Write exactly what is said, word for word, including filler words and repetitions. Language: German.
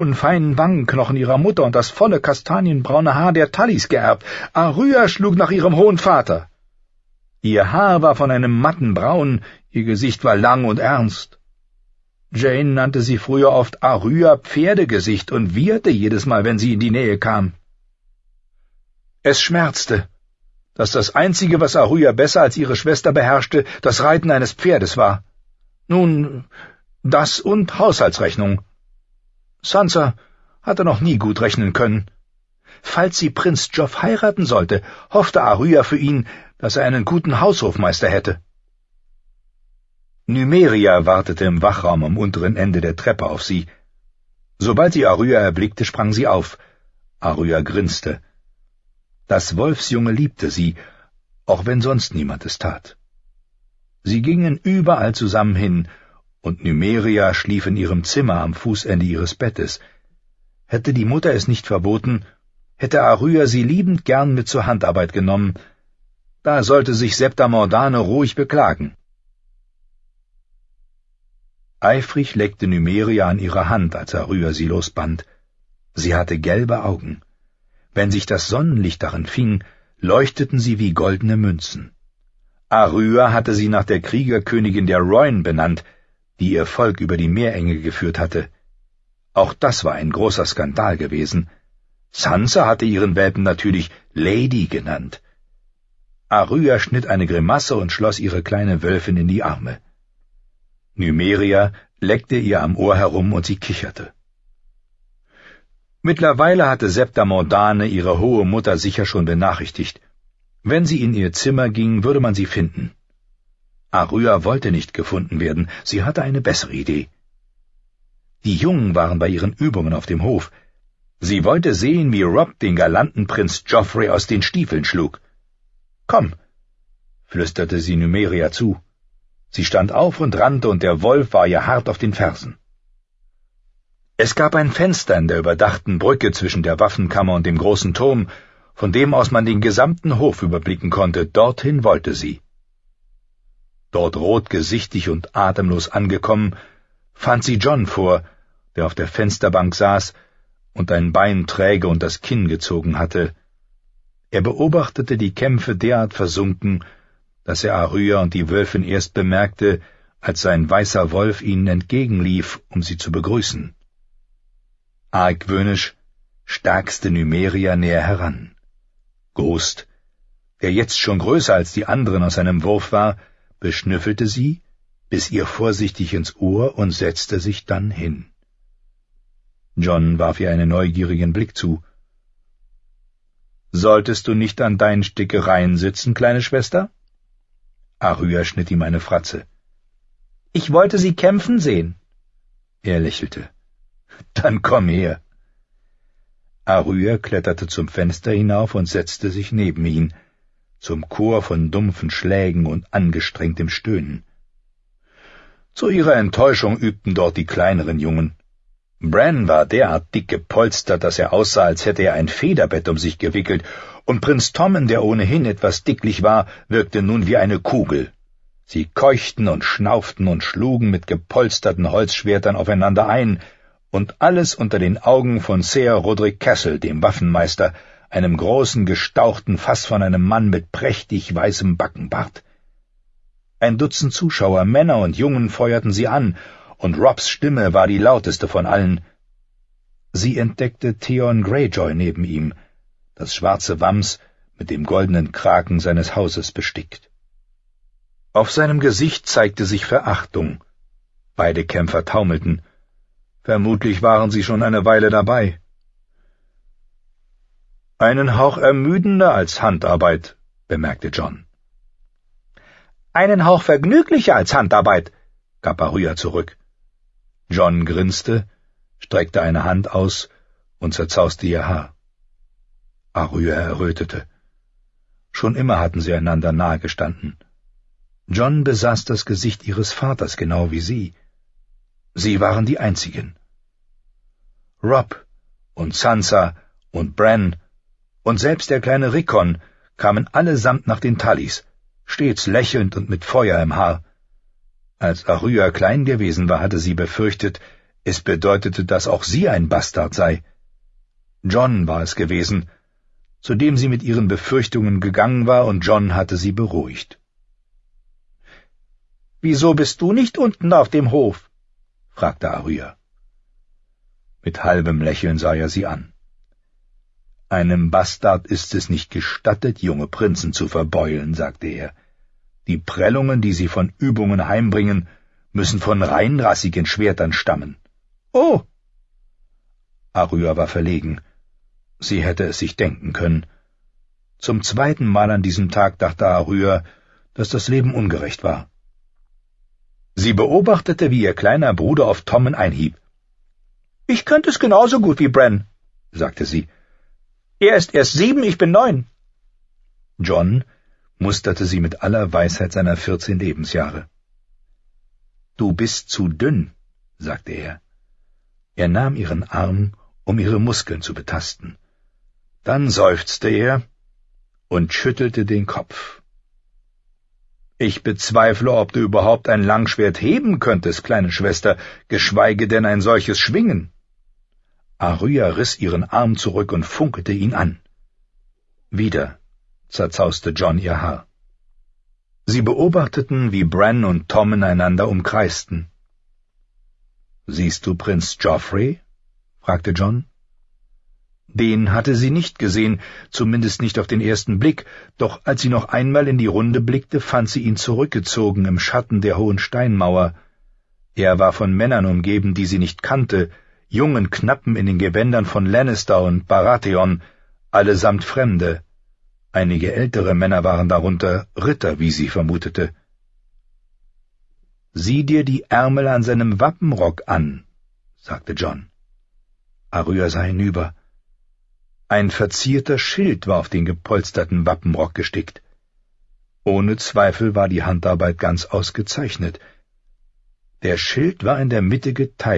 und feinen Wangenknochen ihrer Mutter und das volle kastanienbraune Haar der Tullys geerbt. Aryeh schlug nach ihrem hohen Vater. Ihr Haar war von einem matten Braun, ihr Gesicht war lang und ernst. Jane nannte sie früher oft Aryeh Pferdegesicht und wieherte jedes Mal, wenn sie in die Nähe kam. Es schmerzte, dass das Einzige, was Aryeh besser als ihre Schwester beherrschte, das Reiten eines Pferdes war. Nun, das und Haushaltsrechnung. Sansa hatte noch nie gut rechnen können. Falls sie Prinz Joff heiraten sollte, hoffte Aryeh für ihn, dass er einen guten Haushofmeister hätte. Nymeria wartete im Wachraum am unteren Ende der Treppe auf sie. Sobald sie Aryeh erblickte, sprang sie auf. Aryeh grinste. Das Wolfsjunge liebte sie, auch wenn sonst niemand es tat. Sie gingen überall zusammen hin, und Nymeria schlief in ihrem Zimmer am Fußende ihres Bettes. Hätte die Mutter es nicht verboten, hätte Aryeh sie liebend gern mit zur Handarbeit genommen. Da sollte sich Septa Mordane ruhig beklagen. Eifrig leckte Nymeria an ihrer Hand, als Aryeh sie losband. Sie hatte gelbe Augen. Wenn sich das Sonnenlicht darin fing, leuchteten sie wie goldene Münzen. Aryeh hatte sie nach der Kriegerkönigin der Rhoyne benannt, die ihr Volk über die Meerenge geführt hatte. Auch das war ein großer Skandal gewesen. Sansa hatte ihren Welpen natürlich Lady genannt. Aryeh schnitt eine Grimasse und schloss ihre kleine Wölfin in die Arme. Nymeria leckte ihr am Ohr herum und sie kicherte. Mittlerweile hatte Septa Mordane ihre hohe Mutter sicher schon benachrichtigt. Wenn sie in ihr Zimmer ging, würde man sie finden. Aryeh wollte nicht gefunden werden, sie hatte eine bessere Idee. Die Jungen waren bei ihren Übungen auf dem Hof. Sie wollte sehen, wie Robb den galanten Prinz Joffrey aus den Stiefeln schlug. »Komm«, flüsterte sie Nymeria zu. Sie stand auf und rannte, und der Wolf war ihr hart auf den Fersen. Es gab ein Fenster in der überdachten Brücke zwischen der Waffenkammer und dem großen Turm, von dem aus man den gesamten Hof überblicken konnte. Dorthin wollte sie. Dort rotgesichtig und atemlos angekommen, fand sie Jon vor, der auf der Fensterbank saß und ein Bein träge und das Kinn gezogen hatte. Er beobachtete die Kämpfe derart versunken, dass er Aryeh und die Wölfin erst bemerkte, als sein weißer Wolf ihnen entgegenlief, um sie zu begrüßen. Argwöhnisch starkste Nymeria näher heran. Ghost, der jetzt schon größer als die anderen aus seinem Wurf war, beschnüffelte sie, biss ihr vorsichtig ins Ohr und setzte sich dann hin. Jon warf ihr einen neugierigen Blick zu. »Solltest du nicht an deinen Stickereien sitzen, kleine Schwester?« Aryeh schnitt ihm eine Fratze. »Ich wollte sie kämpfen sehen.« Er lächelte. »Dann komm her.« Aryeh kletterte zum Fenster hinauf und setzte sich neben ihn, zum Chor von dumpfen Schlägen und angestrengtem Stöhnen. Zu ihrer Enttäuschung übten dort die kleineren Jungen. Bran war derart dick gepolstert, dass er aussah, als hätte er ein Federbett um sich gewickelt, und Prinz Tommen, der ohnehin etwas dicklich war, wirkte nun wie eine Kugel. Sie keuchten und schnauften und schlugen mit gepolsterten Holzschwertern aufeinander ein, und alles unter den Augen von Ser Rodrik Cassel, dem Waffenmeister, einem großen, gestauchten Fass von einem Mann mit prächtig weißem Backenbart. Ein Dutzend Zuschauer, Männer und Jungen, feuerten sie an, und Robbs Stimme war die lauteste von allen. Sie entdeckte Theon Greyjoy neben ihm, das schwarze Wams mit dem goldenen Kragen seines Hauses bestickt. Auf seinem Gesicht zeigte sich Verachtung. Beide Kämpfer taumelten. Vermutlich waren sie schon eine Weile dabei. »Einen Hauch ermüdender als Handarbeit«, bemerkte Jon. »Einen Hauch vergnüglicher als Handarbeit«, gab Aryeh zurück. Jon grinste, streckte eine Hand aus und zerzauste ihr Haar. Aryeh errötete. Schon immer hatten sie einander nahe gestanden. Jon besaß das Gesicht ihres Vaters genau wie sie. Sie waren die Einzigen. Robb und Sansa und Bran und selbst der kleine Rickon kamen allesamt nach den Tullys, stets lächelnd und mit Feuer im Haar. Als Aryeh klein gewesen war, hatte sie befürchtet, Es bedeutete, dass auch sie ein Bastard sei. John war es gewesen, zu dem sie mit ihren Befürchtungen gegangen war, und John hatte sie beruhigt. »Wieso bist du nicht unten auf dem Hof?« fragte Aryeh. Mit halbem Lächeln sah er sie an. »Einem Bastard ist es nicht gestattet, junge Prinzen zu verbeulen«, sagte er. »Die Prellungen, die sie von Übungen heimbringen, müssen von reinrassigen Schwertern stammen.« »Oh!« Aryeh war verlegen. Sie hätte es sich denken können. Zum zweiten Mal an diesem Tag dachte Aryeh, dass das Leben ungerecht war. Sie beobachtete, wie ihr kleiner Bruder auf Tommen einhieb. »Ich könnte es genauso gut wie Bran«, sagte sie. »Er ist erst sieben, ich bin neun.« John musterte sie mit aller Weisheit seiner vierzehn Lebensjahre. »Du bist zu dünn«, sagte er. Er nahm ihren Arm, um ihre Muskeln zu betasten. Dann seufzte er und schüttelte den Kopf. »Ich bezweifle, ob du überhaupt ein Langschwert heben könntest, kleine Schwester, geschweige denn ein solches schwingen.« Aryeh riss ihren Arm zurück und funkelte ihn an. Wieder zerzauste John ihr Haar. Sie beobachteten, wie Bran und Tommen einander umkreisten. »Siehst du Prinz Joffrey?« fragte John. Den hatte sie nicht gesehen, zumindest nicht auf den ersten Blick, doch als sie noch einmal in die Runde blickte, fand sie ihn zurückgezogen im Schatten der hohen Steinmauer. Er war von Männern umgeben, die sie nicht kannte, jungen Knappen in den Gewändern von Lannister und Baratheon, allesamt Fremde. Einige ältere Männer waren darunter, Ritter, wie sie vermutete. »Sieh dir die Ärmel an seinem Wappenrock an«, sagte John. Aryeh sah hinüber. Ein verzierter Schild war auf den gepolsterten Wappenrock gestickt. Ohne Zweifel war die Handarbeit ganz ausgezeichnet. Der Schild war in der Mitte geteilt.